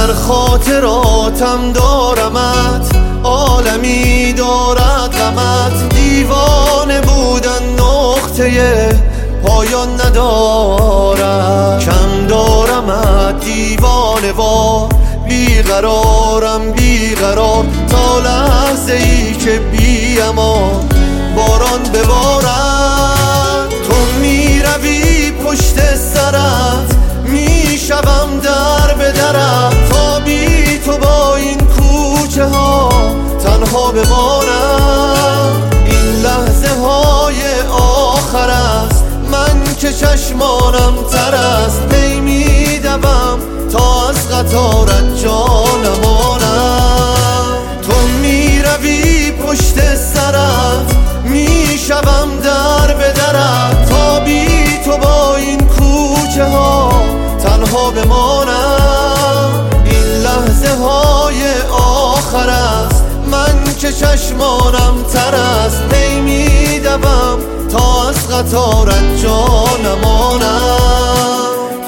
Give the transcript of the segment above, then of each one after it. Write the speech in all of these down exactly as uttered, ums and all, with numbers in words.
در خاطراتم دارمت، عالمی دارد غمت. دیوانه بودن نقطه پایان ندارد، کم دارمت دیوانه وار. بیقرارم بیقرار تا لحظه ای که بی امان باران ببارد. تو میروی پشت سرت، میشوم در به درت. تا بی تو با این کوچه ها تنها بمانم. این لحظه های آخر است، من که چشمانم تر است. پی میدوم تا از قطارت جا نمانم. تو میروی پشت سرت، میشوم در به درت. تا بی تو با این کوچه ها تنها بمانم. این لحظه های آخر است، من که چشمانم تر است. پی میدوم تا از قطارت جا نمانم.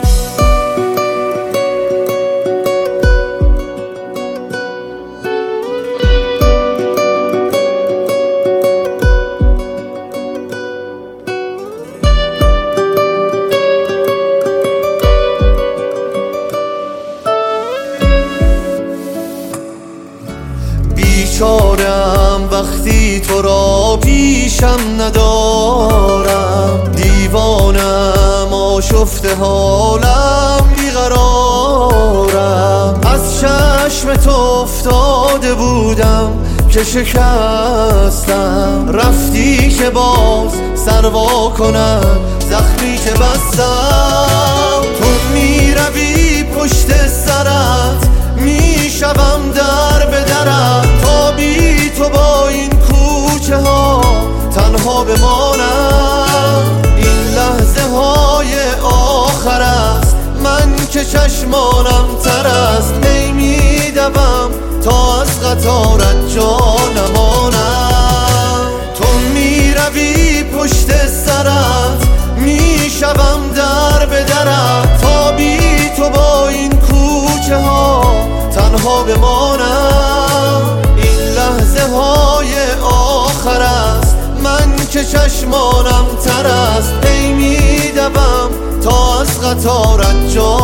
بیچارم وقتی تو را پیشم ندارم. دیوانم آشفته حالم بیقرارم. از چشم تو افتاده بودم که شکستم. رفتی که باز سروا کنم زخمی که بستم. تو میروی پشت سرت، میشوم در به درت. تا بی تو با این کوچه ها تنها بمانم. این لحظه های آخر است، من که چشمانم تر است. پی میدوم تا از قطارت جا نمانم. تو میروی پشت سرت، میشوم در به درت. تا بی تو با این کوچه ها تنها بمانم. این لحظه های آخر است، من که چشمانم تر است. پی میدوم تا از قطارت جا